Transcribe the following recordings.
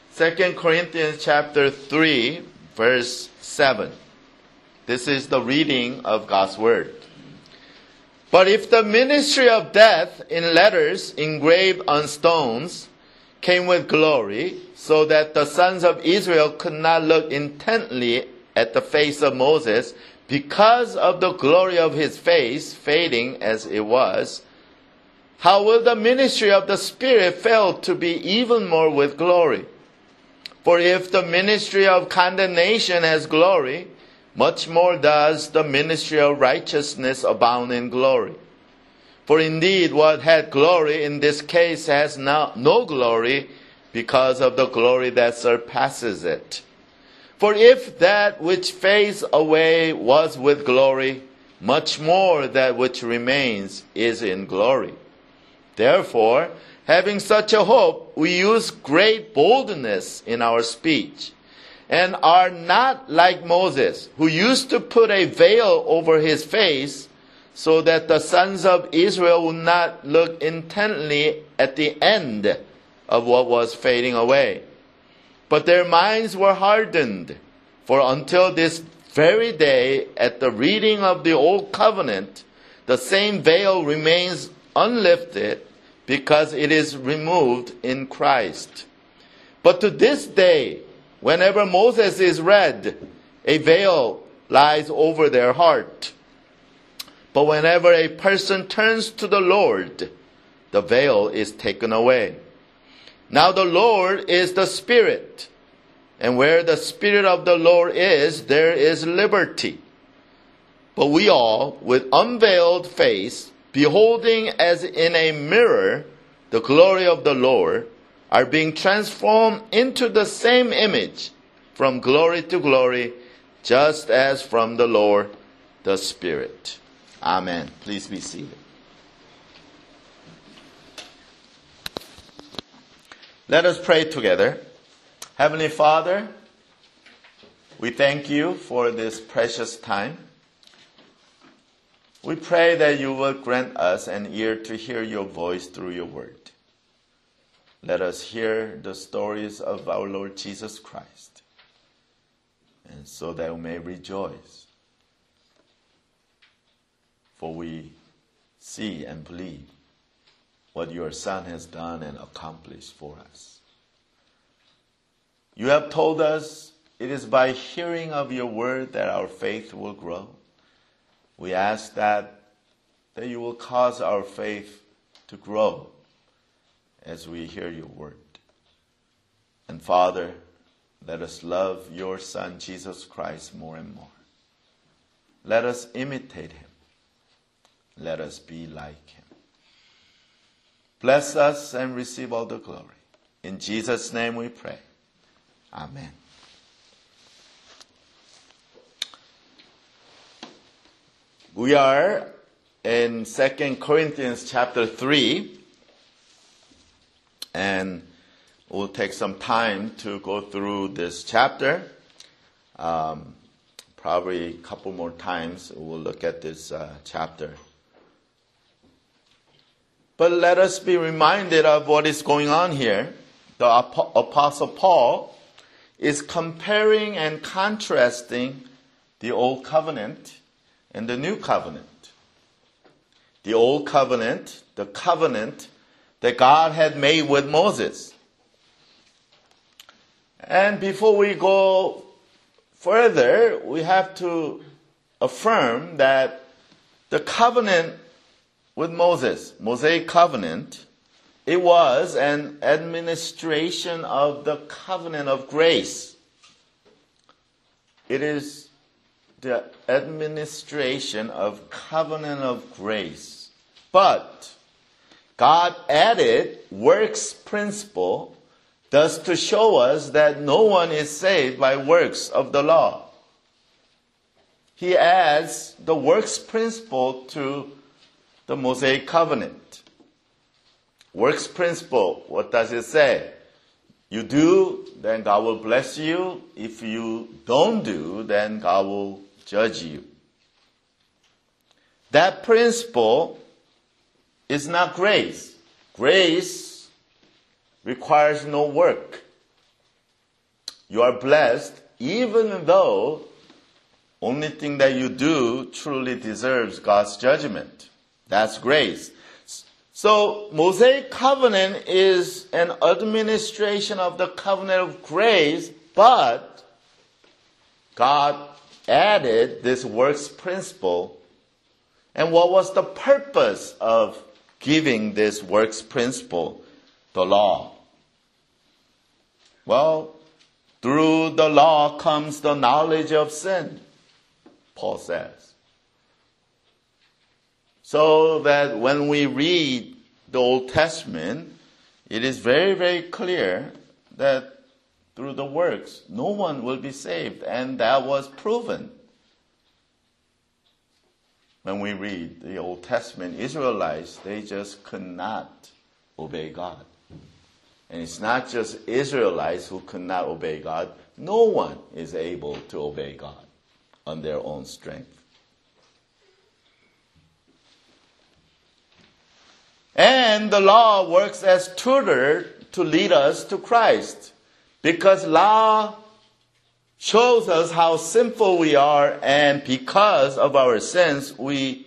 2 Corinthians chapter 3, verse 7. This is the reading of God's word. But if the ministry of death in letters engraved on stones came with glory, so that the sons of Israel could not look intently at the face of Moses because of the glory of his face fading as it was, how will the ministry of the Spirit fail to be even more with glory? For if the ministry of condemnation has glory, much more does the ministry of righteousness abound in glory. For indeed, what had glory in this case has now no glory because of the glory that surpasses it. For if that which fades away was with glory, much more that which remains is in glory. Therefore, having such a hope, we use great boldness in our speech, and are not like Moses, who used to put a veil over his face, so that the sons of Israel would not look intently at the end of what was fading away. But their minds were hardened, for until this very day, at the reading of the Old Covenant, the same veil remains unlifted, because it is removed in Christ. But to this day, whenever Moses is read, a veil lies over their heart. But whenever a person turns to the Lord, the veil is taken away. Now the Lord is the Spirit, and where the Spirit of the Lord is, there is liberty. But we all, with unveiled face, beholding as in a mirror the glory of the Lord, are being transformed into the same image from glory to glory, just as from the Lord the Spirit. Amen. Please be seated. Let us pray together. Heavenly Father, we thank you for this precious time. We pray that you will grant us an ear to hear your voice through your word. Let us hear the stories of our Lord Jesus Christ, and so that we may rejoice. For we see and believe what your Son has done and accomplished for us. You have told us it is by hearing of your word that our faith will grow. We ask that you will cause our faith to grow as we hear your word. And Father, let us love your Son, Jesus Christ, more and more. Let us imitate him. Let us be like him. Bless us and receive all the glory. In Jesus' name we pray. Amen. We are in 2 Corinthians chapter 3, and we'll take some time to go through this chapter. Probably a couple more times we'll look at this chapter. But let us be reminded of what is going on here. The Apostle Paul is comparing and contrasting the Old Covenant and the New Covenant. The Old Covenant, the covenant that God had made with Moses. And before we go further, we have to affirm that the covenant with Moses, Mosaic covenant, it was an administration of the covenant of grace. It is the administration of covenant of grace. But God added works principle, thus to show us that no one is saved by works of the law. He adds the works principle to the Mosaic covenant. Works principle, what does it say? You do, then God will bless you. If you don't do, then God will judge you. That principle is not grace. Grace requires no work. You are blessed even though only thing that you do truly deserves God's judgment. That's grace. So Mosaic covenant is an administration of the covenant of grace, but God added this works principle. And what was the purpose of giving this works principle, the law? Well, through the law comes the knowledge of sin, Paul says. So that when we read the Old Testament, it is very, very clear that through the works, no one will be saved. And that was proven. When we read the Old Testament, Israelites, they just could not obey God. And it's not just Israelites who could not obey God. No one is able to obey God on their own strength. And the law works as tutor to lead us to Christ. Because law shows us how sinful we are, and because of our sins, we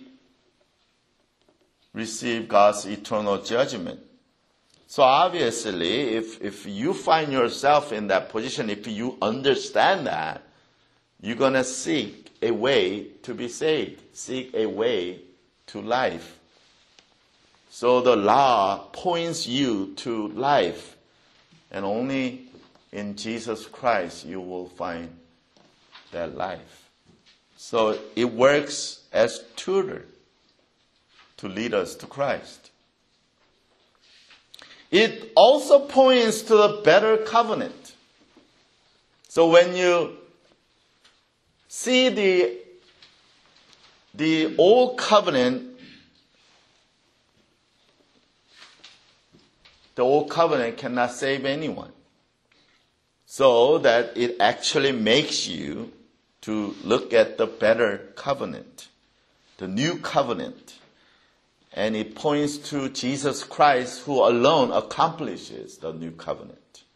receive God's eternal judgment. So obviously, if you find yourself in that position, if you understand that, you're going to seek a way to be saved, seek a way to life. So the law points you to life, and only in Jesus Christ you will find that life. So it works as tutor to lead us to Christ. It also points to a better covenant. So when you see the old covenant, the old covenant cannot save anyone. So that it actually makes you to look at the better covenant, the new covenant. And it points to Jesus Christ, who alone accomplishes the new covenant.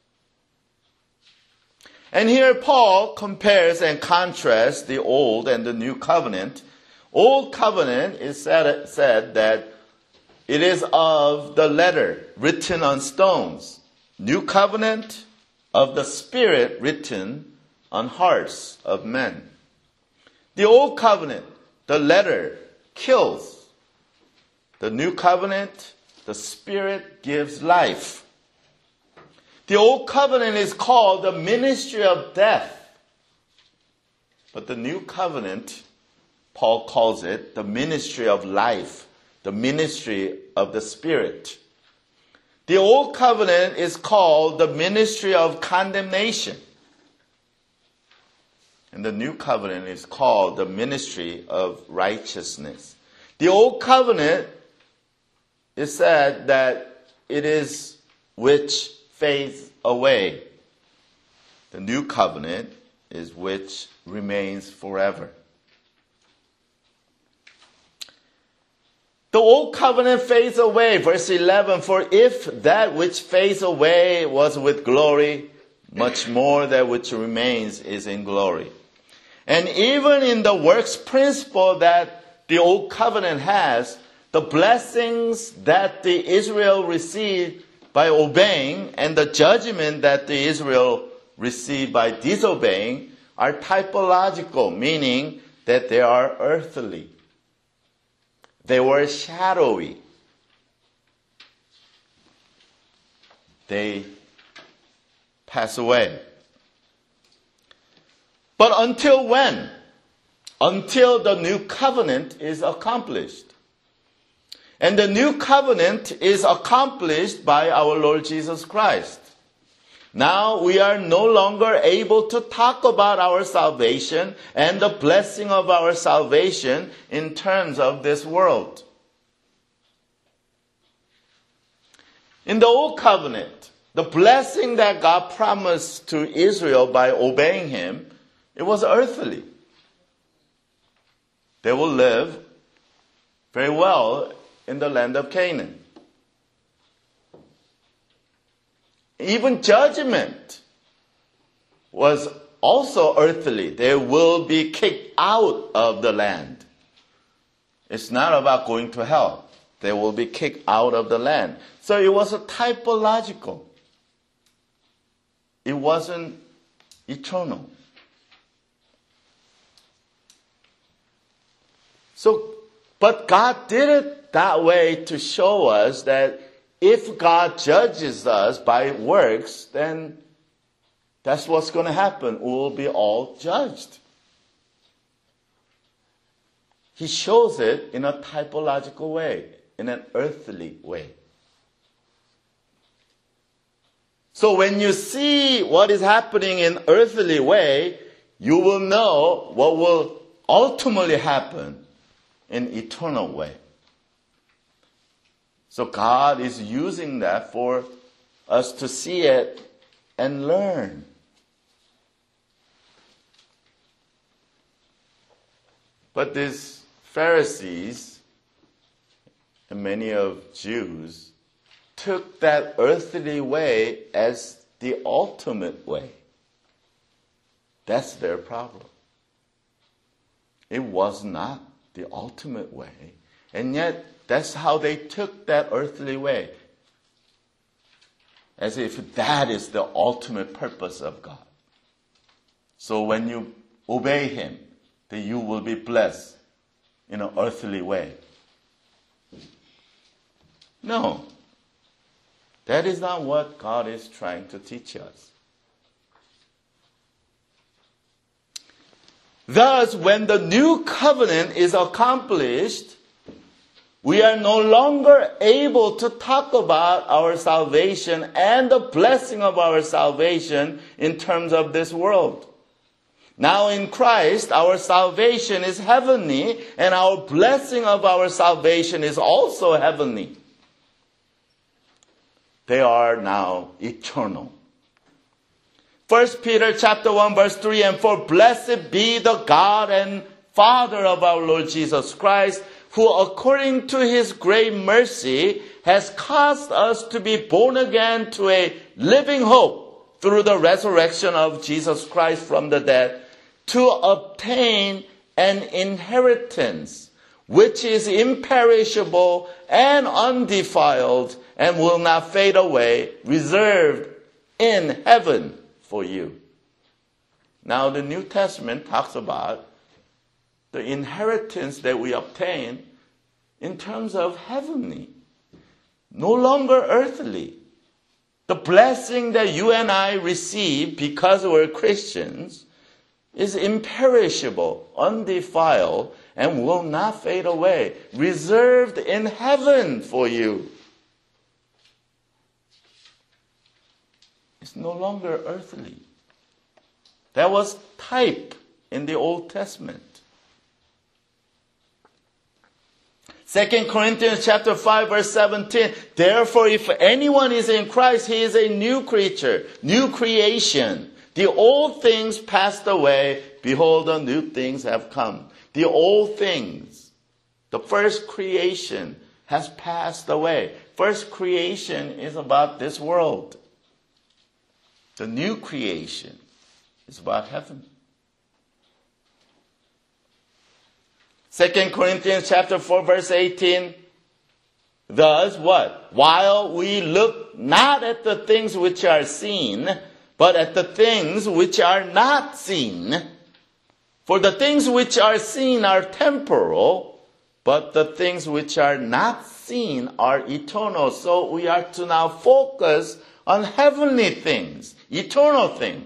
And here Paul compares and contrasts the old and the new covenant. Old covenant is said that it is of the letter written on stones. New covenant of the Spirit written on hearts of men. The old covenant, the letter, kills. The new covenant, the Spirit gives life. The old covenant is called the ministry of death. But the new covenant, Paul calls it the ministry of life, the ministry of the Spirit. The old covenant is called the ministry of condemnation. And the new covenant is called the ministry of righteousness. The old covenant is said that it is which fades away. The new covenant is which remains forever. The old covenant fades away. Verse 11, for if that which fades away was with glory, much more that which remains is in glory. And even in the works principle that the old covenant has, the blessings that the Israel received by obeying and the judgment that the Israel received by disobeying are typological, meaning that they are earthly. They were shadowy. They pass away. But until when? Until the new covenant is accomplished. And the new covenant is accomplished by our Lord Jesus Christ. Now we are no longer able to talk about our salvation and the blessing of our salvation in terms of this world. In the old covenant, the blessing that God promised to Israel by obeying Him, it was earthly. They will live very well in the land of Canaan. Even judgment was also earthly. They will be kicked out of the land. It's not about going to hell. They will be kicked out of the land. So it was a typological. It wasn't eternal. So, but God did it that way to show us that if God judges us by works, then that's what's going to happen. We will be all judged. He shows it in a typological way, in an earthly way. So when you see what is happening in earthly way, you will know what will ultimately happen in eternal way. So God is using that for us to see it and learn. But these Pharisees and many of Jews took that earthly way as the ultimate way. That's their problem. It was not the ultimate way. And yet, that's how they took that earthly way. As if that is the ultimate purpose of God. So when you obey Him, then you will be blessed in an earthly way. No. That is not what God is trying to teach us. Thus, when the new covenant is accomplished, we are no longer able to talk about our salvation and the blessing of our salvation in terms of this world. Now in Christ, our salvation is heavenly, and our blessing of our salvation is also heavenly. They are now eternal. 1 Peter chapter 1 verse 3 and 4, blessed be the God and Father of our Lord Jesus Christ, who according to His great mercy has caused us to be born again to a living hope through the resurrection of Jesus Christ from the dead, to obtain an inheritance which is imperishable and undefiled and will not fade away, reserved in heaven for you. Now the New Testament talks about the inheritance that we obtain in terms of heavenly, no longer earthly. The blessing that you and I receive because we're Christians is imperishable, undefiled, and will not fade away, reserved in heaven for you. It's no longer earthly. That was type in the Old Testament. 2 Corinthians chapter 5 verse 17, therefore if anyone is in Christ, he is a new creature, new creation. The old things passed away, behold, the new things have come. The old things, the first creation has passed away. First creation is about this world. The new creation is about heaven. 2 Corinthians chapter 4 verse 18, thus what? While we look not at the things which are seen, but at the things which are not seen. For the things which are seen are temporal, but the things which are not seen are eternal. So we are to now focus on heavenly things, eternal things.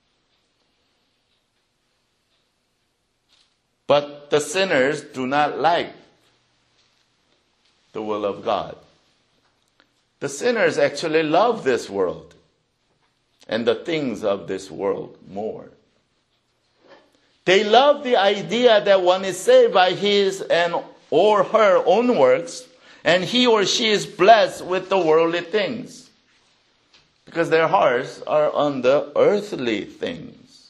But the sinners do not like the will of God. The sinners actually love this world and the things of this world more. They love the idea that one is saved by his and or her own works, and he or she is blessed with the worldly things, because their hearts are on the earthly things.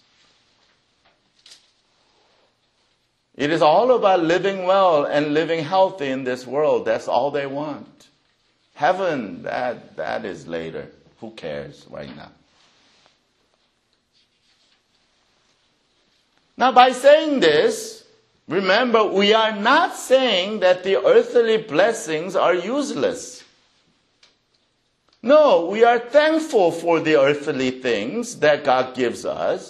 It is all about living well and living healthy in this world. That's all they want. Heaven, that is later. Who cares right now? Now, by saying this, remember, we are not saying that the earthly blessings are useless. No, we are thankful for the earthly things that God gives us.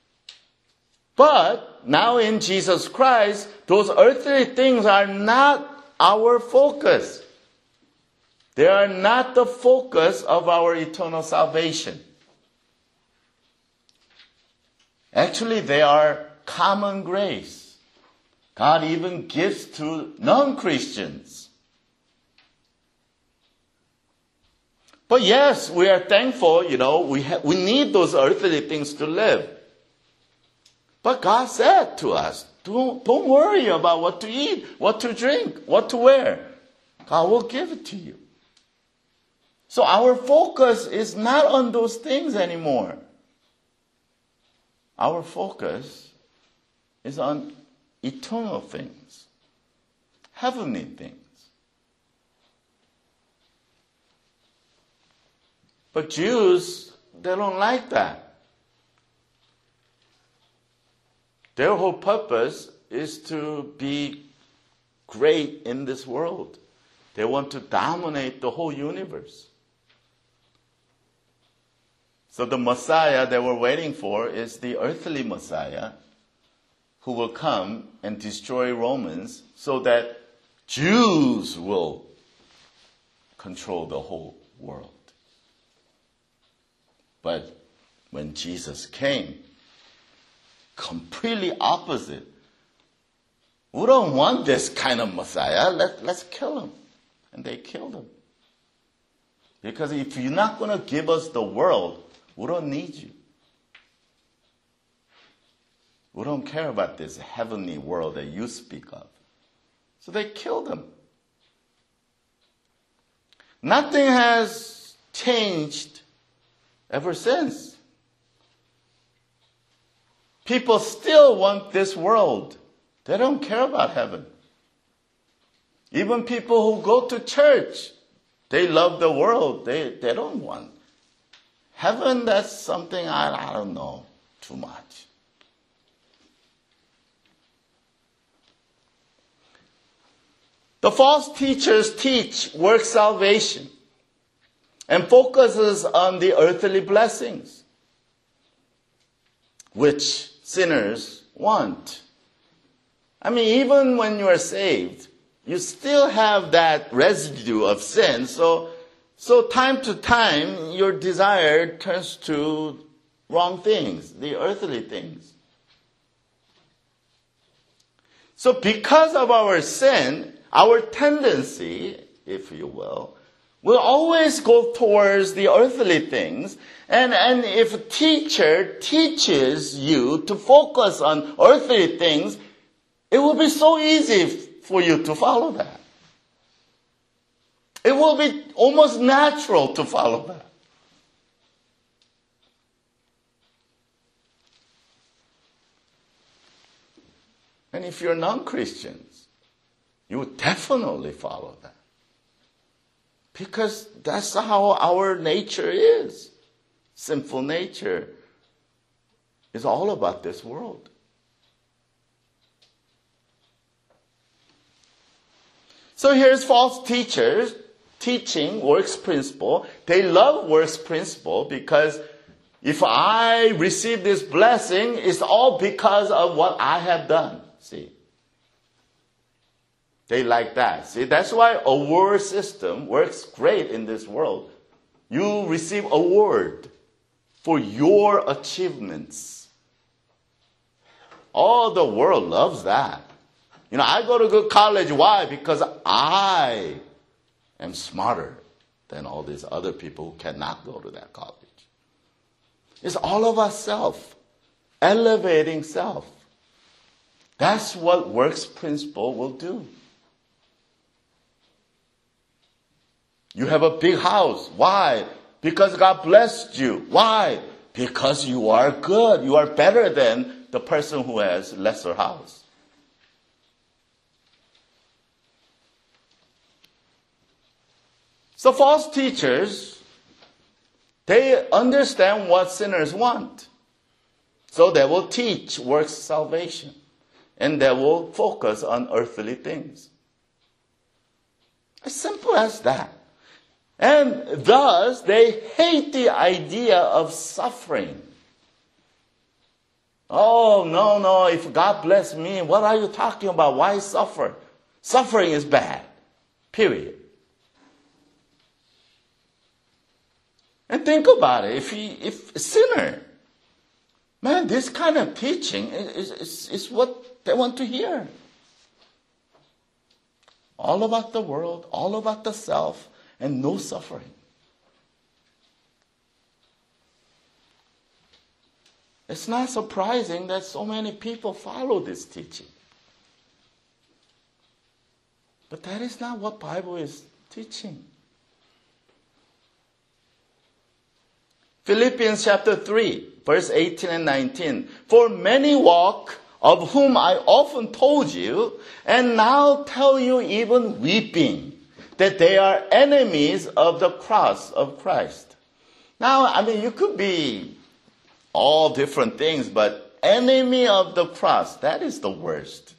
But now in Jesus Christ, those earthly things are not our focus. They are not the focus of our eternal salvation. Actually, they are common grace. God even gives to non-Christians. But yes, we are thankful, we need those earthly things to live. But God said to us, don't worry about what to eat, what to drink, what to wear. God will give it to you. So our focus is not on those things anymore. Our focus is on eternal things, heavenly things. But Jews, they don't like that. Their whole purpose is to be great in this world. They want to dominate the whole universe. So the Messiah that we're waiting for is the earthly Messiah who will come and destroy Romans so that Jews will control the whole world. But when Jesus came, completely opposite. We don't want this kind of Messiah. Let's kill him. And they killed him. Because if you're not going to give us the world, we don't need you. We don't care about this heavenly world that you speak of. So they killed him. Nothing has changed ever since. People still want this world. They don't care about heaven. Even people who go to church, they love the world. They don't want heaven. That's something I don't know too much. The false teachers teach works salvation and focuses on the earthly blessings, which sinners want. I mean, even when you are saved, you still have that residue of sin. So time to time, your desire turns to wrong things, the earthly things. So because of our sin, our tendency, if you will always go towards the earthly things. And if a teacher teaches you to focus on earthly things, it will be so easy for you to follow that. It will be almost natural to follow that. And if you're non-Christians, you would definitely follow that. Because that's how our nature is. Sinful nature is all about this world. So here's false teachers teaching works principle. They love works principle because if I receive this blessing, it's all because of what I have done. See? They like that. See, that's why award system works great in this world. You receive award for your achievements. All the world loves that. I go to good college. Why? Because I am smarter than all these other people who cannot go to that college. It's all about self, elevating self. That's what works principle will do. You have a big house. Why? Because God blessed you. Why? Because you are good. You are better than the person who has lesser house. So false teachers, they understand what sinners want. So they will teach works salvation. And they will focus on earthly things. As simple as that. And thus, they hate the idea of suffering. Oh, no, if God bless me, what are you talking about? Why suffer? Suffering is bad. Period. And think about it. If a sinner, man, this kind of teaching is what they want to hear. All about the world, all about the self, and no suffering. It's not surprising that so many people follow this teaching. But that is not what the Bible is teaching. Philippians chapter 3, verse 18 and 19. For many walk, of whom I often told you, and now tell you even weeping, that they are enemies of the cross of Christ. Now, you could be all different things, but enemy of the cross, that is the worst.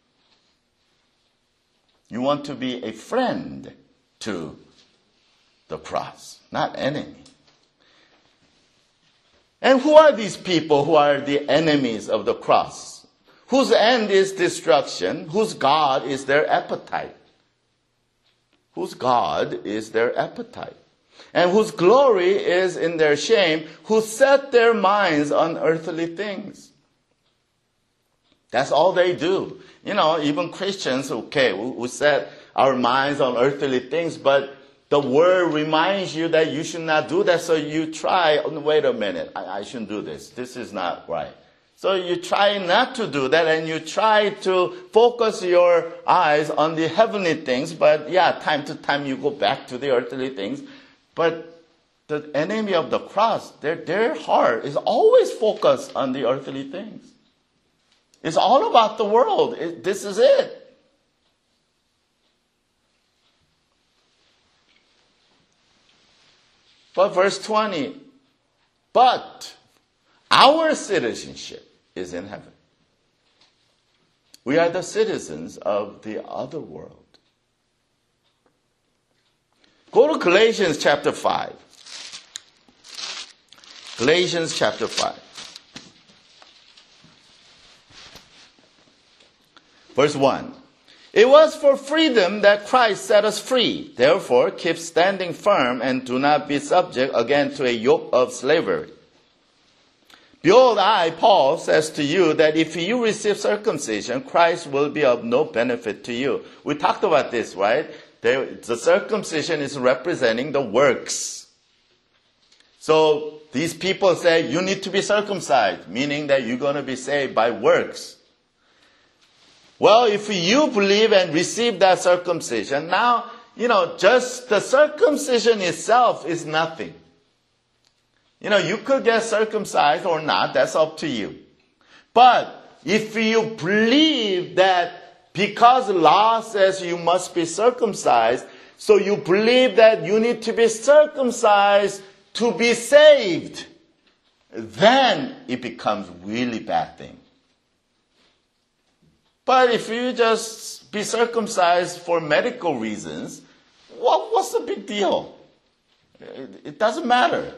You want to be a friend to the cross, not enemy. And who are these people who are the enemies of the cross? Whose end is destruction, whose God is their appetite. Whose God is their appetite. And whose glory is in their shame, who set their minds on earthly things. That's all they do. Even Christians, we set our minds on earthly things, but the word reminds you that you should not do that, so you try, wait a minute, I shouldn't do this. This is not right. So you try not to do that, and you try to focus your eyes on the heavenly things, but time to time you go back to the earthly things. But the enemy of the cross, their heart is always focused on the earthly things. It's all about the world. This is it. But verse 20, but our citizenship is in heaven. We are the citizens of the other world. Go to Galatians chapter 5. Galatians chapter 5. Verse 1. It was for freedom that Christ set us free. Therefore, keep standing firm and do not be subject again to a yoke of slavery. Behold, I, Paul, says to you that if you receive circumcision, Christ will be of no benefit to you. We talked about this, right? The circumcision is representing the works. So these people say you need to be circumcised, meaning that you're going to be saved by works. Well, if you believe and receive that circumcision, now, just the circumcision itself is nothing. You could get circumcised or not, that's up to you. But if you believe that because law says you must be circumcised, so you believe that you need to be circumcised to be saved, then it becomes really bad thing. But if you just be circumcised for medical reasons, what's the big deal? It doesn't matter.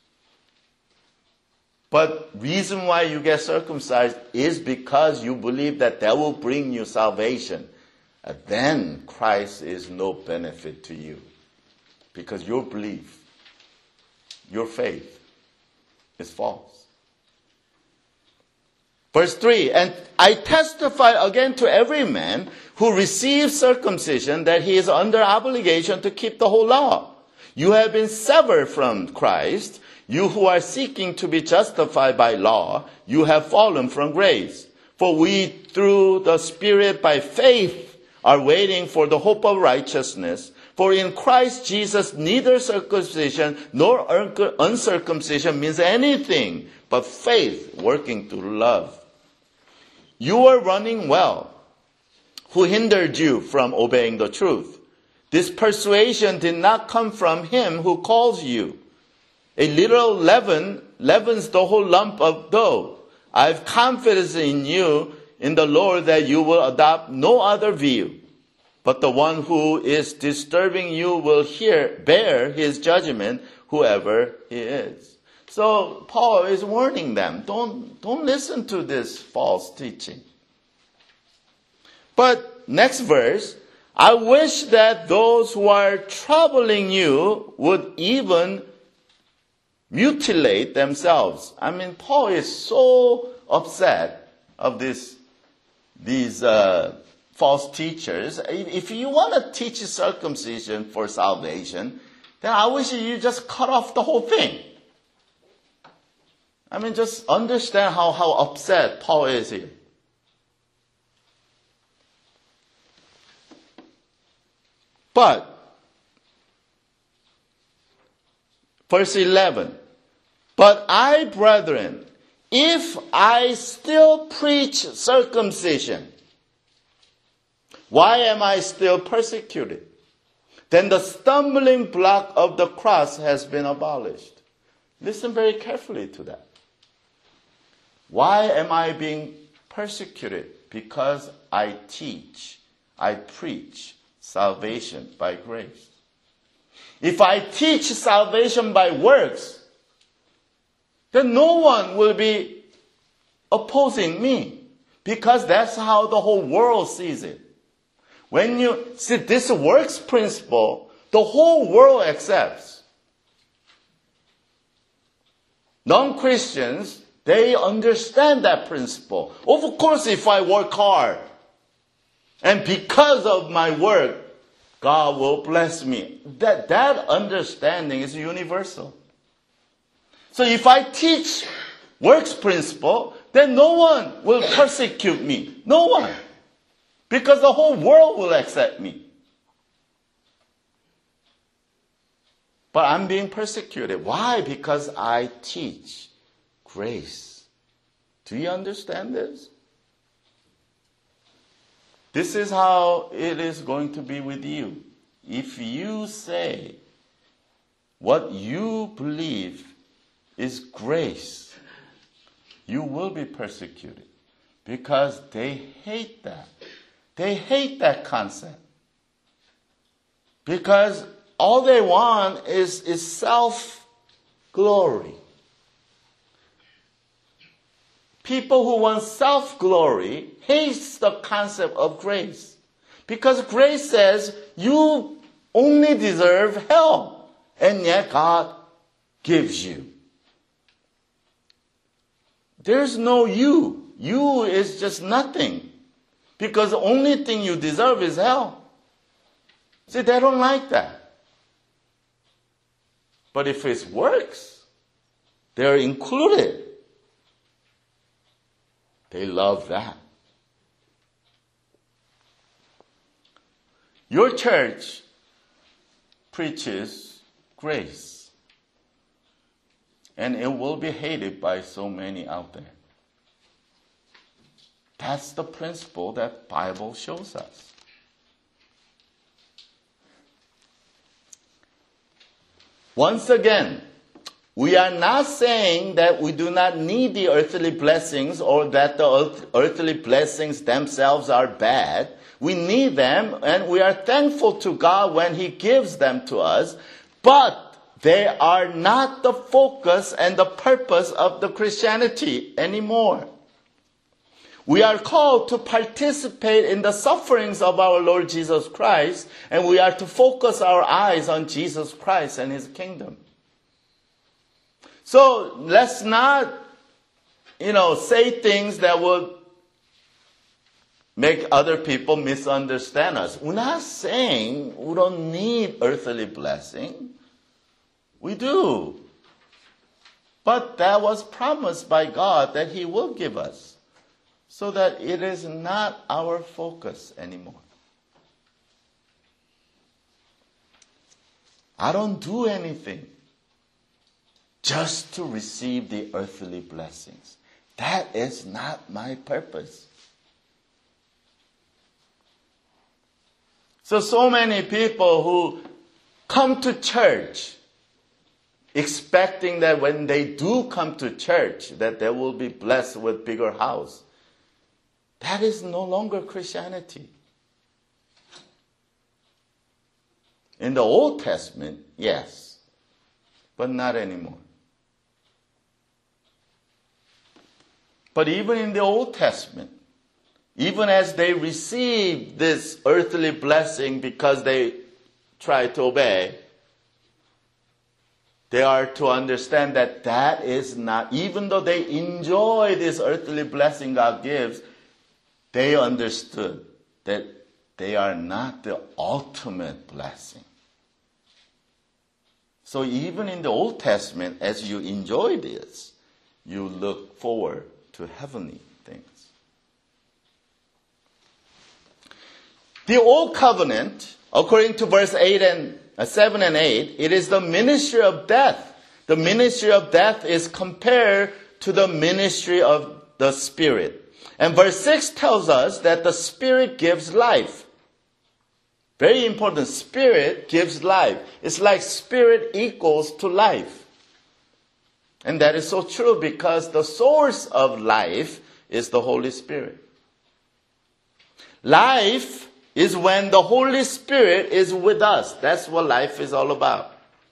But reason why you get circumcised is because you believe that will bring you salvation. And then Christ is no benefit to you. Because your belief, your faith is false. Verse 3, and I testify again to every man who receives circumcision that he is under obligation to keep the whole law. You have been severed from Christ. You who are seeking to be justified by law, you have fallen from grace. For we, through the Spirit by faith, are waiting for the hope of righteousness. For in Christ Jesus, neither circumcision nor uncircumcision means anything, but faith working through love. You are running well. Who hindered you from obeying the truth? This persuasion did not come from him who calls you. A little leaven leavens the whole lump of dough. I have confidence in you, in the Lord, that you will adopt no other view, but the one who is disturbing you will bear his judgment, whoever he is. So Paul is warning them, don't listen to this false teaching. But next verse, I wish that those who are troubling you would even mutilate themselves. I mean, Paul is so upset of these false teachers. If you want to teach circumcision for salvation, then I wish you just cut off the whole thing. I mean, just understand how upset Paul is here. But, verse 11, but I, brethren, if I still preach circumcision, why am I still persecuted? Then the stumbling block of the cross has been abolished. Listen very carefully to that. Why am I being persecuted? Because I preach salvation by grace. If I teach salvation by works, then no one will be opposing me, because that's how the whole world sees it. When you see this works principle, the whole world accepts. Non-Christians, they understand that principle. Of course, if I work hard, and because of my work, God will bless me. That understanding is universal. So if I teach works principle, then no one will persecute me. No one. Because the whole world will accept me. But I'm being persecuted. Why? Because I teach grace. Do you understand this? This is how it is going to be with you. If you say what you believe is grace, you will be persecuted, because they hate that. They hate that concept. Because all they want is self-glory. People who want self-glory hate the concept of grace. Because grace says you only deserve hell, and yet God gives you. There's no you. You is just nothing. Because the only thing you deserve is hell. See, they don't like that. But if it works, they're included. They love that. Your church preaches grace, and it will be hated by so many out there. That's the principle that the Bible shows us. Once again, we are not saying that we do not need the earthly blessings, or that the earthly blessings themselves are bad. We need them, and we are thankful to God when He gives them to us. But they are not the focus and the purpose of the Christianity anymore. We are called to participate in the sufferings of our Lord Jesus Christ, and we are to focus our eyes on Jesus Christ and His kingdom. So let's not, say things that would make other people misunderstand us. We're not saying we don't need earthly blessing. We do. But that was promised by God that He will give us, so that it is not our focus anymore. I don't do anything just to receive the earthly blessings. That is not my purpose. So many people who come to church expecting that when they do come to church, that they will be blessed with bigger house. That is no longer Christianity. In the Old Testament, yes, but not anymore. But even in the Old Testament, even as they received this earthly blessing because they tried to obey, they are to understand that that is not, even though they enjoy this earthly blessing God gives, they understood that they are not the ultimate blessing. So even in the Old Testament, as you enjoy this, you look forward to heavenly things. The Old Covenant, according to verse 7 and 8, it is the ministry of death. The ministry of death is compared to the ministry of the Spirit. And verse 6 tells us that the Spirit gives life. Very important. Spirit gives life. It's like Spirit equals to life. And that is so true because the source of life is the Holy Spirit. Life is when the Holy Spirit is with us. That's what life is all about.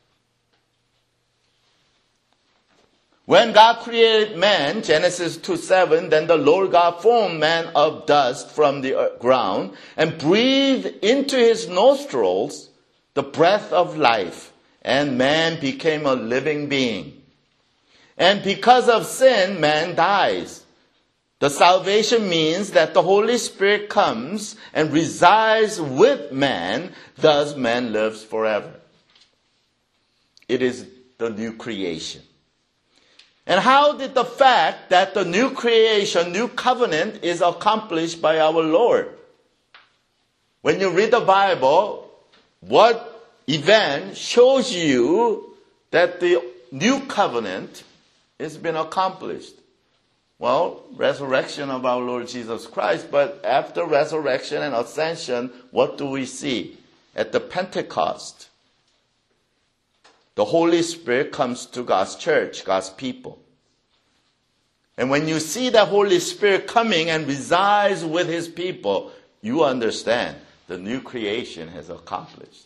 When God created man, Genesis 2:7, then the Lord God formed man of dust from the ground and breathed into his nostrils the breath of life, and man became a living being. And because of sin, man dies. The salvation means that the Holy Spirit comes and resides with man, thus man lives forever. It is the new creation. And how did the fact that the new creation, new covenant is accomplished by our Lord? When you read the Bible, what event shows you that the new covenant has been accomplished? Well, resurrection of our Lord Jesus Christ, but after resurrection and ascension, what do we see? At the Pentecost, the Holy Spirit comes to God's church, God's people. And when you see the Holy Spirit coming and resides with his people, you understand the new creation has accomplished.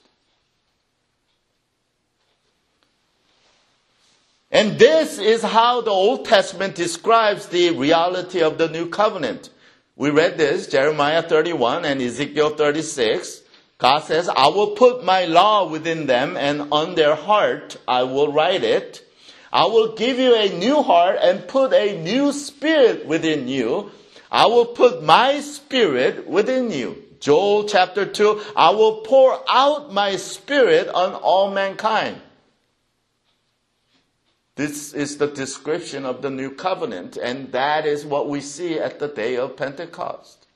And this is how the Old Testament describes the reality of the new covenant. We read this, Jeremiah 31 and Ezekiel 36. God says, I will put my law within them, and on their heart I will write it. I will give you a new heart and put a new spirit within you. I will put my spirit within you. Joel chapter 2, I will pour out my spirit on all mankind. This is the description of the new covenant, and that is what we see at the day of Pentecost.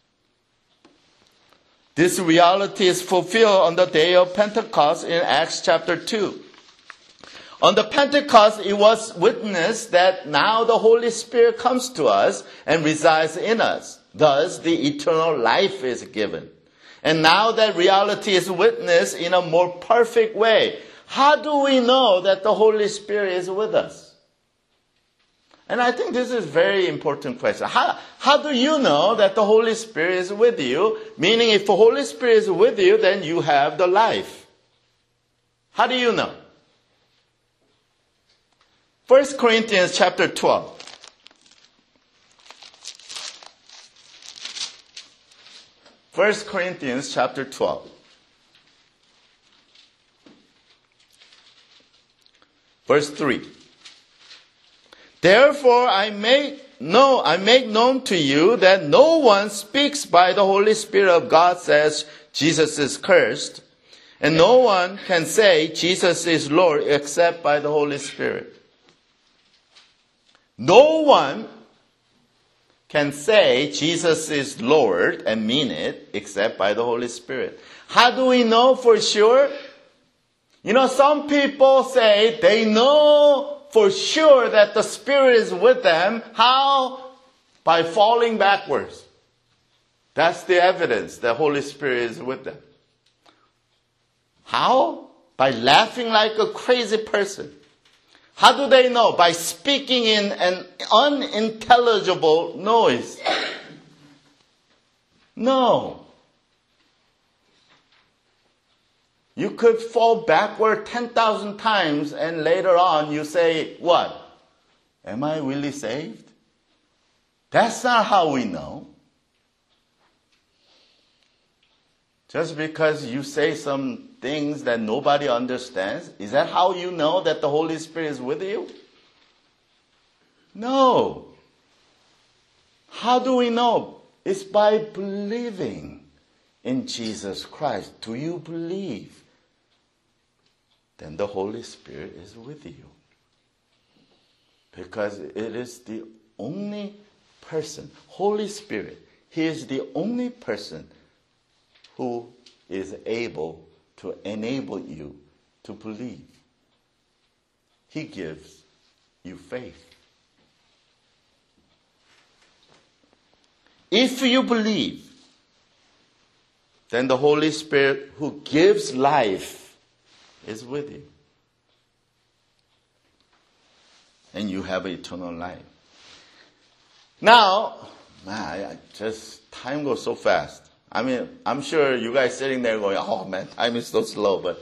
This reality is fulfilled on the day of Pentecost in Acts chapter 2. On the Pentecost, it was witnessed that now the Holy Spirit comes to us and resides in us. Thus, the eternal life is given. And now that reality is witnessed in a more perfect way. How do we know that the Holy Spirit is with us? And I think this is a very important question. How do you know that the Holy Spirit is with you? Meaning, if the Holy Spirit is with you, then you have the life. How do you know? 1 Corinthians chapter 12. 1 Corinthians chapter 12. Verse 3. Therefore I make known to you that no one speaks by the Holy Spirit of God says Jesus is cursed, and no one can say Jesus is Lord except by the Holy Spirit. No one can say Jesus is Lord and mean it except by the Holy Spirit. How do we know for sure? You know, some people say they know for sure that the Spirit is with them. How? By falling backwards. That's the evidence that the Holy Spirit is with them. How? By laughing like a crazy person. How do they know? By speaking in an unintelligible noise. No. You could fall backward 10,000 times and later on you say, what? Am I really saved? That's not how we know. Just because you say some things that nobody understands, is that how you know that the Holy Spirit is with you? No. How do we know? It's by believing in Jesus Christ. Do you believe? Then the Holy Spirit is with you. Because it is the only person, Holy Spirit, He is the only person who is able to enable you to believe. He gives you faith. If you believe, then the Holy Spirit who gives life is with you. And you have eternal life. Now, time goes so fast. I mean, I'm sure you guys sitting there going, oh man, time is so slow, but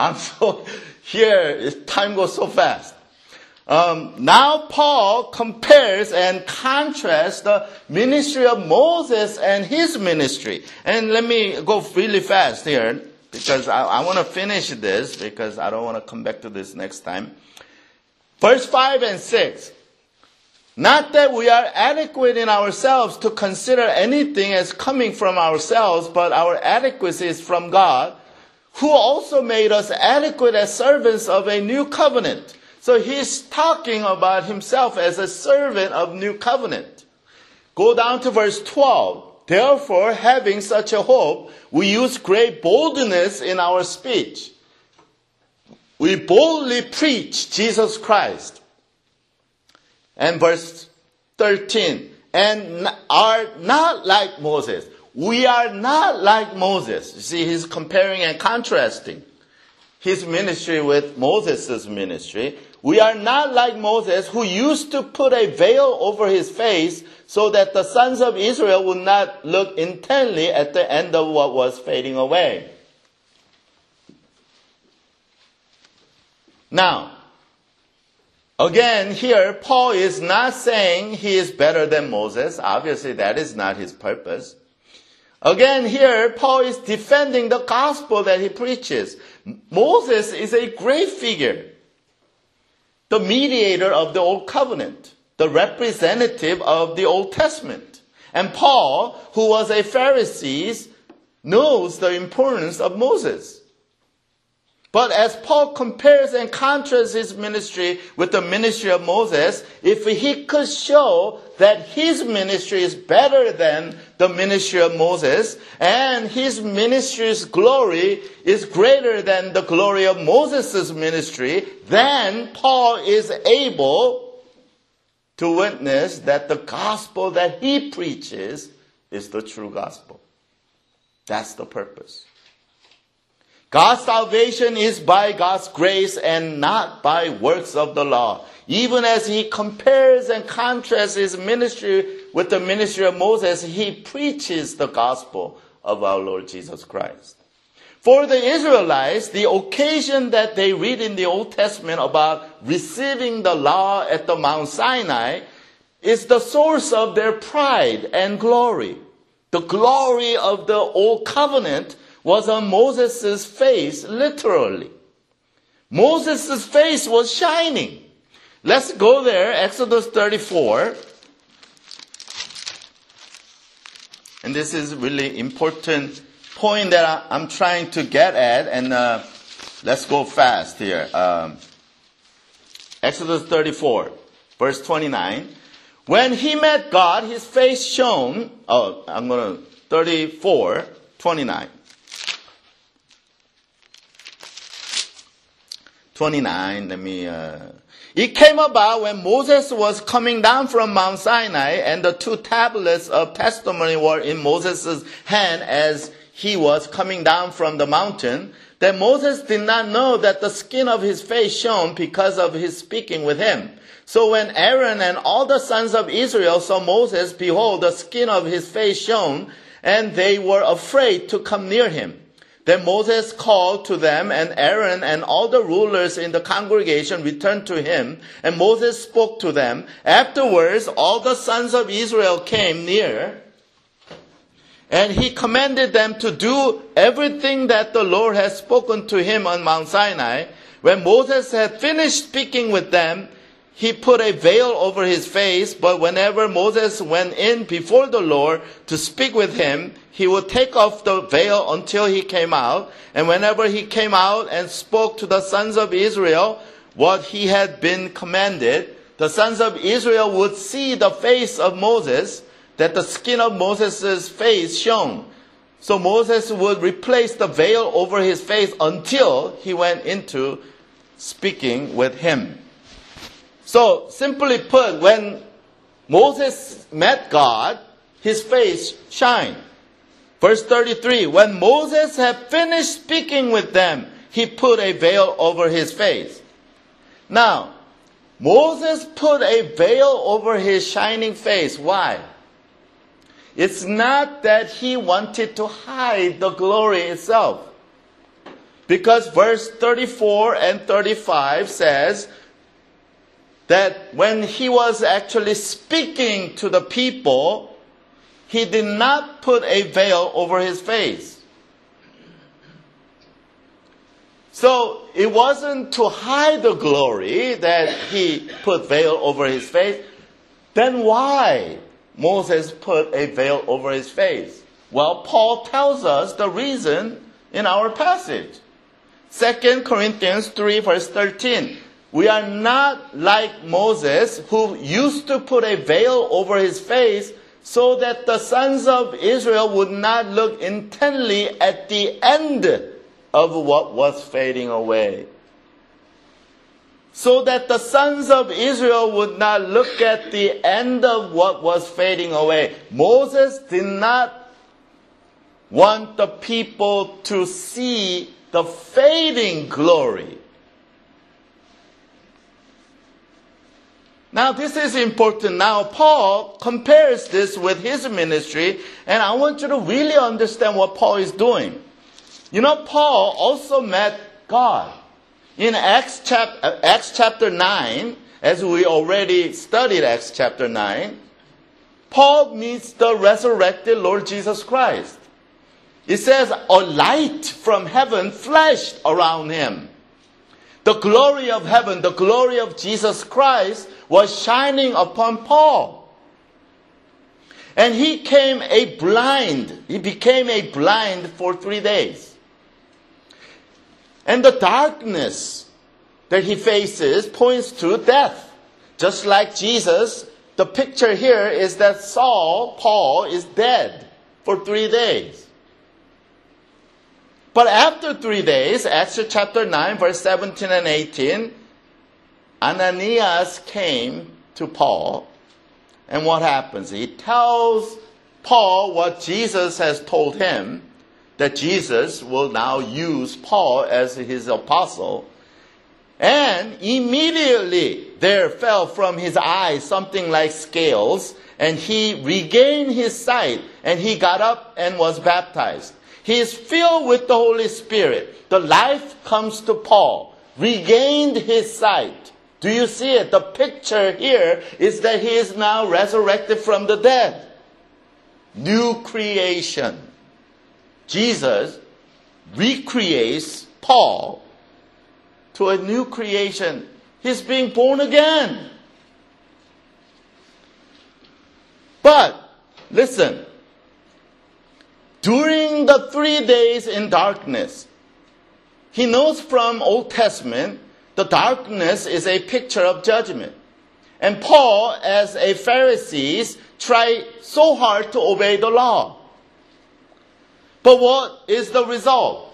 time goes so fast. Now Paul compares and contrasts the ministry of Moses and his ministry. And let me go really fast here, because I want to finish this, because I don't want to come back to this next time. Verse 5 and 6. Not that we are adequate in ourselves to consider anything as coming from ourselves, but our adequacy is from God, who also made us adequate as servants of a new covenant. So he's talking about himself as a servant of new covenant. Go down to verse 12. Therefore, having such a hope, we use great boldness in our speech. We boldly preach Jesus Christ. And verse 13, and are not like Moses. We are not like Moses. You see, he's comparing and contrasting his ministry with Moses' ministry. We are not like Moses, who used to put a veil over his face so that the sons of Israel would not look intently at the end of what was fading away. Now, again, here, Paul is not saying he is better than Moses. Obviously, that is not his purpose. Again, here, Paul is defending the gospel that he preaches. Moses is a great figure, the mediator of the Old Covenant, the representative of the Old Testament. And Paul, who was a Pharisee, knows the importance of Moses. But as Paul compares and contrasts his ministry with the ministry of Moses, if he could show that his ministry is better than the ministry of Moses, and his ministry's glory is greater than the glory of Moses' ministry, then Paul is able to witness that the gospel that he preaches is the true gospel. That's the purpose. God's salvation is by God's grace and not by works of the law. Even as he compares and contrasts his ministry with the ministry of Moses, he preaches the gospel of our Lord Jesus Christ. For the Israelites, the occasion that they read in the Old Testament about receiving the law at the Mount Sinai is the source of their pride and glory. The glory of the Old Covenant was on Moses' face, literally. Moses' face was shining. Let's go there, Exodus 34. And this is really important point that I'm trying to get at, and let's go fast here. Exodus 34, verse 29. When he met God, his face shone. 34, 29. 29, It came about when Moses was coming down from Mount Sinai, and the two tablets of testimony were in Moses' hand as he was coming down from the mountain. that Moses did not know that the skin of his face shone because of his speaking with him. So when Aaron and all the sons of Israel saw Moses, behold, the skin of his face shone, and they were afraid to come near him. Then Moses called to them, and Aaron and all the rulers in the congregation returned to him, and Moses spoke to them. Afterwards, all the sons of Israel came near, and he commanded them to do everything that the Lord had spoken to him on Mount Sinai. When Moses had finished speaking with them, he put a veil over his face, but whenever Moses went in before the Lord to speak with him, he would take off the veil until he came out. And whenever he came out and spoke to the sons of Israel what he had been commanded, the sons of Israel would see the face of Moses, that the skin of Moses' face shone. So Moses would replace the veil over his face until he went into speaking with him. So, simply put, when Moses met God, his face shined. Verse 33, when Moses had finished speaking with them, he put a veil over his face. Now, Moses put a veil over his shining face. Why? It's not that he wanted to hide the glory itself. Because verse 34 and 35 says that when he was actually speaking to the people, he did not put a veil over his face. So it wasn't to hide the glory that he put veil over his face. Then why Moses put a veil over his face? Well, Paul tells us the reason in our passage. 2 Corinthians 3 verse 13. We are not like Moses, who used to put a veil over his face so that the sons of Israel would not look intently at the end of what was fading away. So that the sons of Israel would not look at the end of what was fading away. Moses did not want the people to see the fading glory. Now, this is important. Now, Paul compares this with his ministry, and I want you to really understand what Paul is doing. You know, Paul also met God. In Acts chapter 9, as we already studied Acts chapter 9, Paul meets the resurrected Lord Jesus Christ. It says, a light from heaven flashed around him. The glory of heaven, the glory of Jesus Christ was shining upon Paul. And he became a blind for 3 days. And the darkness that he faces points to death. Just like Jesus, the picture here is that Paul is dead for 3 days. But after 3 days, Acts chapter 9, verse 17 and 18, Ananias came to Paul. And what happens? He tells Paul what Jesus has told him, that Jesus will now use Paul as his apostle. And immediately there fell from his eyes something like scales, and he regained his sight, and he got up and was baptized. He is filled with the Holy Spirit. The life comes to Paul, regained his sight. Do you see it? The picture here is that he is now resurrected from the dead. New creation. Jesus recreates Paul to a new creation. He's being born again. But, listen. During the 3 days in darkness, he knows from Old Testament, the darkness is a picture of judgment. And Paul, as a Pharisee, tried so hard to obey the law. But what is the result?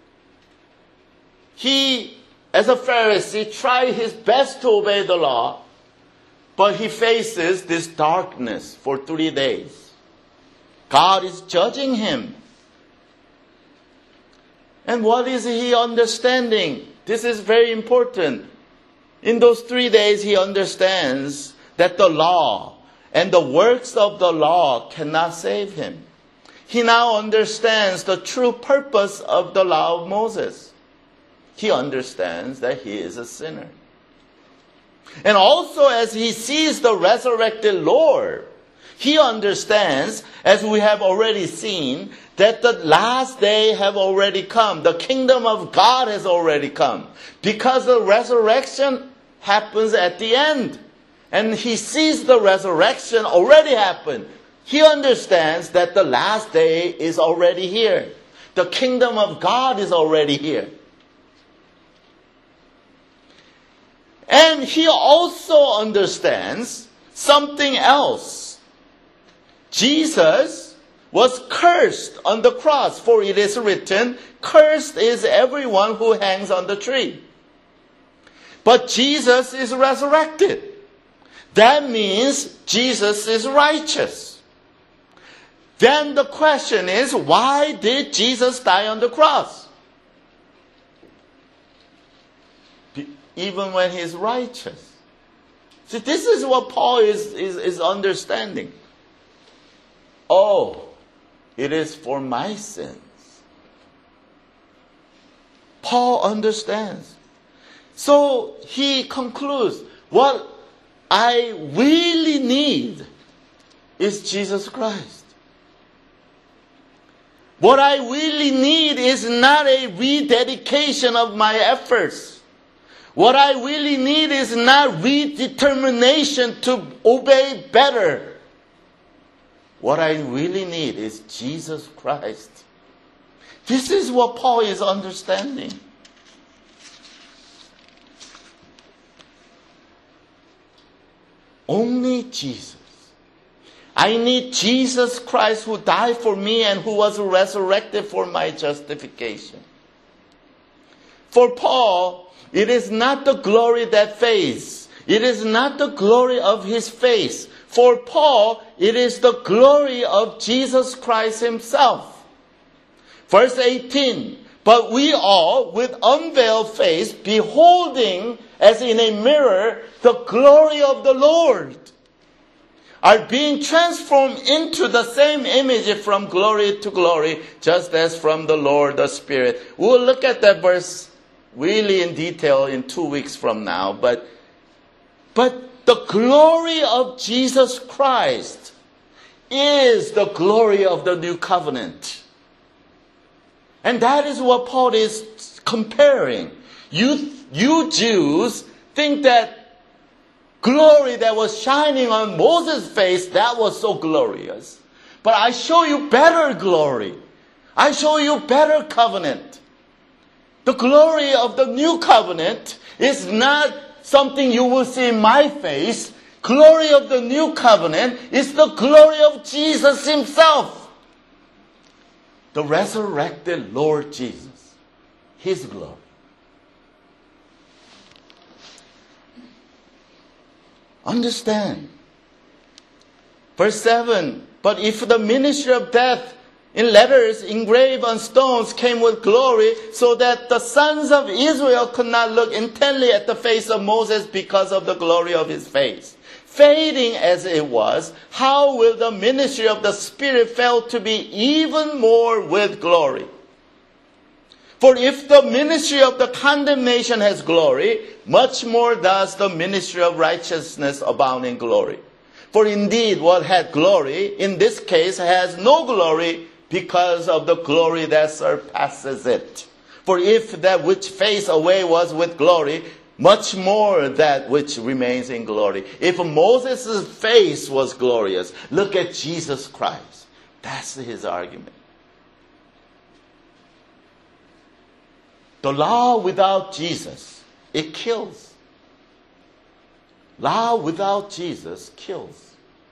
He, as a Pharisee, tried his best to obey the law, but he faces this darkness for 3 days. God is judging him. And what is he understanding? This is very important. In those 3 days, he understands that the law and the works of the law cannot save him. He now understands the true purpose of the law of Moses. He understands that he is a sinner. And also as he sees the resurrected Lord, he understands, as we have already seen, that the last day have already come. The kingdom of God has already come. Because the resurrection happens at the end. And he sees the resurrection already happen. He understands that the last day is already here. The kingdom of God is already here. And he also understands something else. Jesus was cursed on the cross, for it is written, "Cursed is everyone who hangs on the tree." But Jesus is resurrected. That means Jesus is righteous. Then the question is, why did Jesus die on the cross? Even when he's righteous. See, this is what Paul is understanding. Oh, it is for my sins. Paul understands. So he concludes, what I really need is Jesus Christ. What I really need is not a rededication of my efforts. What I really need is not redetermination to obey better. What I really need is Jesus Christ. This is what Paul is understanding. Only Jesus. I need Jesus Christ who died for me and who was resurrected for my justification. For Paul, it is not the glory that fades. It is not the glory of his face. For Paul, it is the glory of Jesus Christ himself. Verse 18, but we all, with unveiled face, beholding as in a mirror the glory of the Lord, are being transformed into the same image from glory to glory, just as from the Lord the Spirit. We'll look at that verse really in detail in 2 weeks from now. But the glory of Jesus Christ is the glory of the new covenant. And that is what Paul is comparing. You Jews think that glory that was shining on Moses' face, that was so glorious. But I show you better glory. I show you better covenant. The glory of the new covenant is not something you will see in my face. Glory of the new covenant is the glory of Jesus himself. The resurrected Lord Jesus. His glory. Understand. Verse 7, but if the ministry of death in letters engraved on stones came with glory, so that the sons of Israel could not look intently at the face of Moses because of the glory of his face, fading as it was, how will the ministry of the Spirit fail to be even more with glory? For if the ministry of the condemnation has glory, much more does the ministry of righteousness abound in glory. For indeed, what had glory, in this case, has no glory because of the glory that surpasses it. For if that which fades away was with glory, much more that which remains in glory. If Moses' face was glorious, look at Jesus Christ. That's his argument. The law without Jesus, it kills. Law without Jesus kills.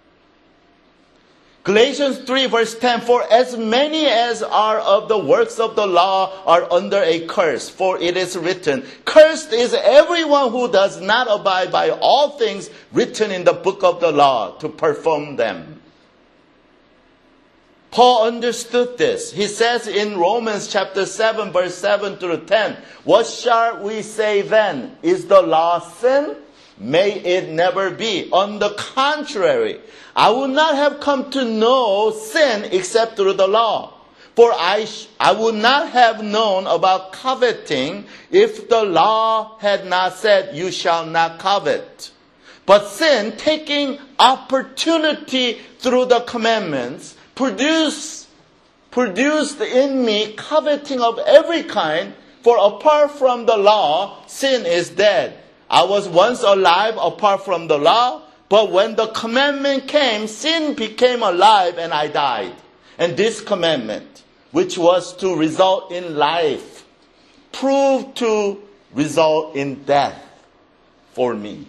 Galatians 3 verse 10, for as many as are of the works of the law are under a curse, for it is written, cursed is everyone who does not abide by all things written in the book of the law to perform them. Paul understood this. He says in Romans chapter 7, verse 7 through 10, what shall we say then? Is the law sin? May it never be. On the contrary, I would not have come to know sin except through the law. For I would not have known about coveting if the law had not said, you shall not covet. But sin, taking opportunity through the commandments, produced in me coveting of every kind, for apart from the law, sin is dead. I was once alive apart from the law, but when the commandment came, sin became alive and I died. And this commandment, which was to result in life, proved to result in death for me.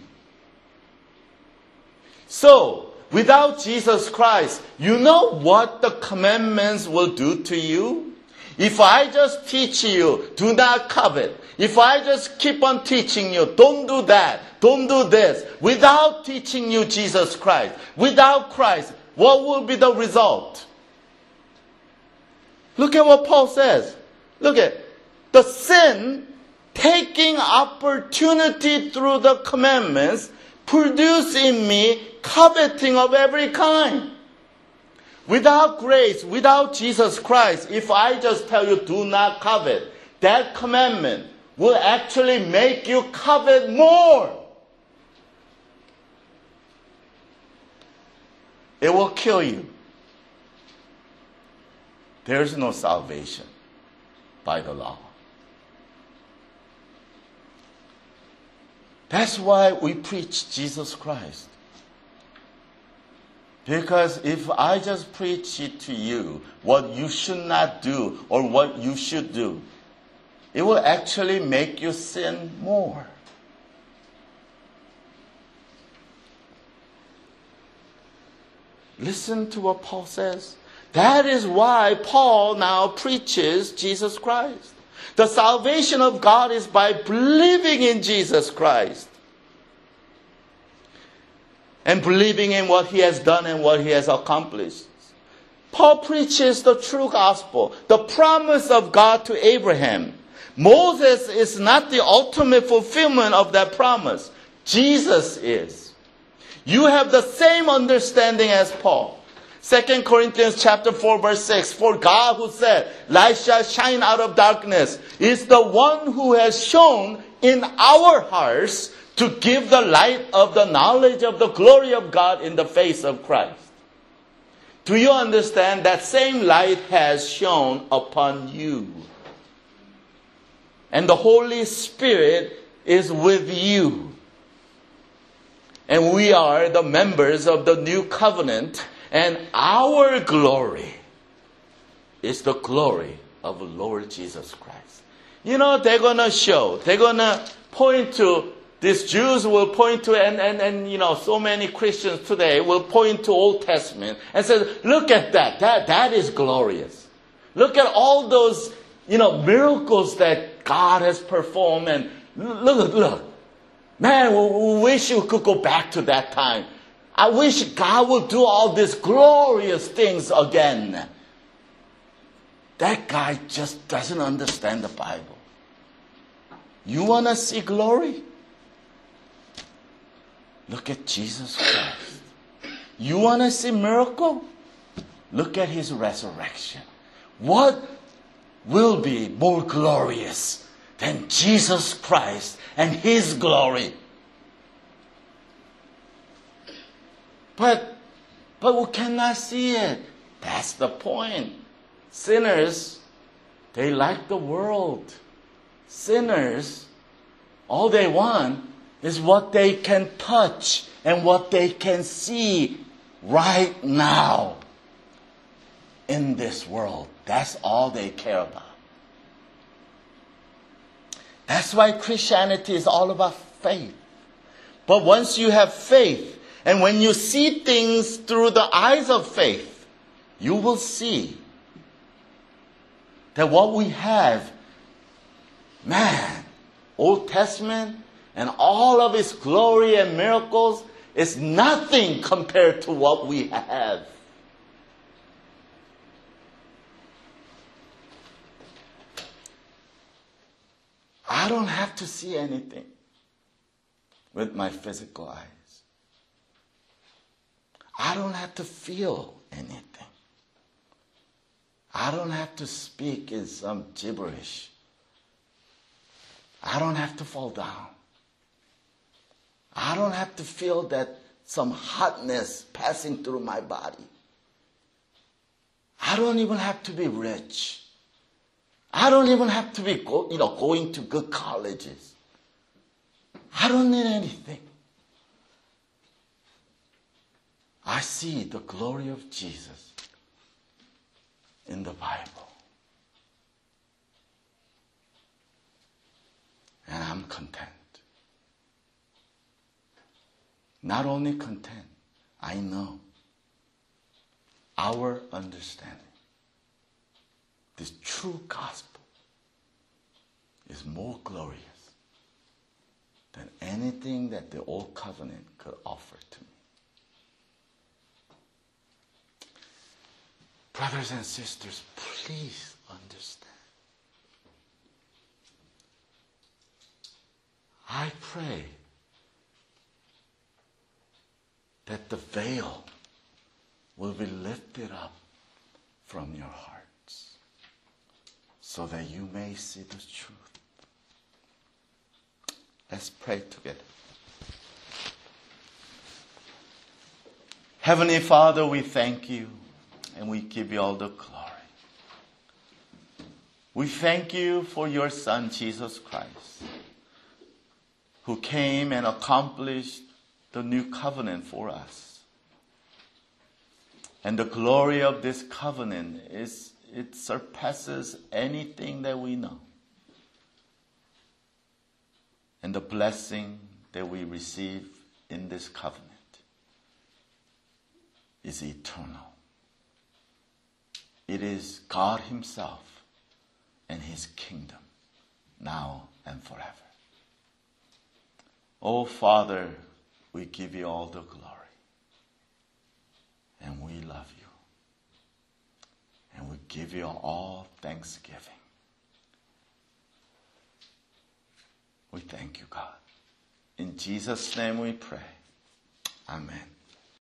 So, without Jesus Christ, you know what the commandments will do to you? If I just teach you, do not covet. If I just keep on teaching you, don't do that, don't do this, without teaching you Jesus Christ, without Christ, what will be the result? Look at what Paul says. Look at the sin, taking opportunity through the commandments, produce in me coveting of every kind. Without grace, without Jesus Christ, if I just tell you do not covet, that commandment will actually make you covet more. It will kill you. There is no salvation by the law. That's why we preach Jesus Christ. Because if I just preach it to you, what you should not do or what you should do, it will actually make you sin more. Listen to what Paul says. That is why Paul now preaches Jesus Christ. The salvation of God is by believing in Jesus Christ. And believing in what he has done and what he has accomplished. Paul preaches the true gospel, the promise of God to Abraham. Moses is not the ultimate fulfillment of that promise. Jesus is. You have the same understanding as Paul. 2 Corinthians chapter 4 verse 6. For God who said, light shall shine out of darkness, is the one who has shown in our hearts to give the light of the knowledge of the glory of God in the face of Christ. Do you understand that same light has shone upon you? And the Holy Spirit is with you. And we are the members of the new covenant. And our glory is the glory of the Lord Jesus Christ. You know, they're going to show, they're going to point to, these Jews will point to, and you know, so many Christians today will point to Old Testament and say, look at that is glorious. Look at all those, you know, miracles that God has performed, and look. Man, we wish you could go back to that time. I wish God would do all these glorious things again. That guy just doesn't understand the Bible. You want to see glory? Look at Jesus Christ. You want to see miracle? Look at his resurrection. What will be more glorious than Jesus Christ and his glory? But we cannot see it. That's the point. Sinners, they like the world. Sinners, all they want is what they can touch and what they can see right now in this world. That's all they care about. That's why Christianity is all about faith. But once you have faith, and when you see things through the eyes of faith, you will see that what we have, man, Old Testament and all of its glory and miracles is nothing compared to what we have. I don't have to see anything with my physical eyes. I don't have to feel anything. I don't have to speak in some gibberish. I don't have to fall down. I don't have to feel that some hotness passing through my body. I don't even have to be rich. I don't even have to be going to good colleges. I don't need anything. I see the glory of Jesus in the Bible. And I'm content. Not only content, I know our understanding, this true gospel, is more glorious than anything that the old covenant could offer to me. Brothers and sisters, please understand. I pray that the veil will be lifted up from your hearts so that you may see the truth. Let's pray together. Heavenly Father, we thank you and we give you all the glory. We thank you for your Son, Jesus Christ, who came and accomplished the new covenant for us. And the glory of this covenant it surpasses anything that we know. And the blessing that we receive in this covenant is eternal. It is God Himself and His kingdom, now and forever. Oh, Father, we give you all the glory. And we love you. And we give you all thanksgiving. We thank you, God. In Jesus' name we pray. Amen.